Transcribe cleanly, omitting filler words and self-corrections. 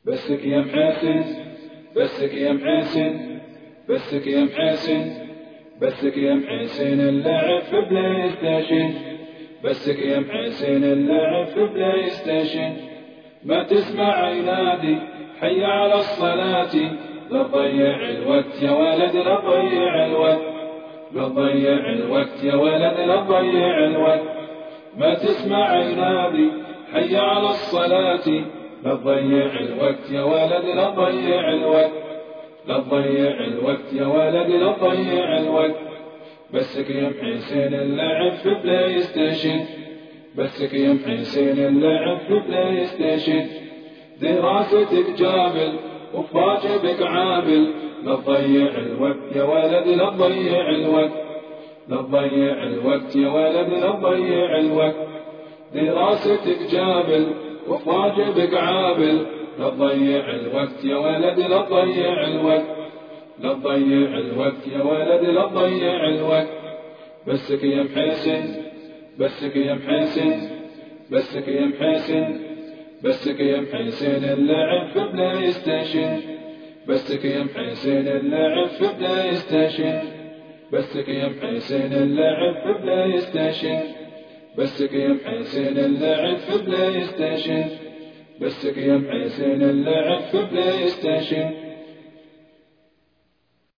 بسك يا محسن، بسك يا محسن، بسك يا محسن، بسك يا محسن اللعب في بلاي ستيشن، بسك يا محسن اللعب في بلاي ستيشن. ما تسمع ينادي حي على الصلاة، لا تضيع الوقت يا ولد لا تضيع الوقت، لا تضيع الوقت يا ولد لا تضيع الوقت. ما تسمع ينادي حي على الصلاة، لا تضيع الوقت يا ولد لا تضيع الوقت، لا تضيع الوقت يا ولد لا تضيع الوقت. بسك يا محسن اللعب في بلاي ستيشن، بسك يا محسن اللعب في بلاي ستيشن. دراستك جابل وفي واجبك عابل، لا تضيع الوقت يا ولد لا تضيع الوقت، لا تضيع الوقت يا ولد لا تضيع الوقت. دراستك جابل وفي واجبك عابل، لا تضيع الوقت يا ولد لا تضيع الوقت، لا تضيع الوقت يا ولد لا تضيع الوقت. بسك يا محسن، بسك يا محسن، بسك يا محسن، بسك يا محسن اللعب في بلاي ستيشن، بسك يا محسن اللعب في بلاي ستيشن، بسك يا محسن اللعب في بلاي ستيشن، بسك يا محسن اللعب في بلاي ستيشن، بسك يا محسن اللعب في بلاي ستيشن.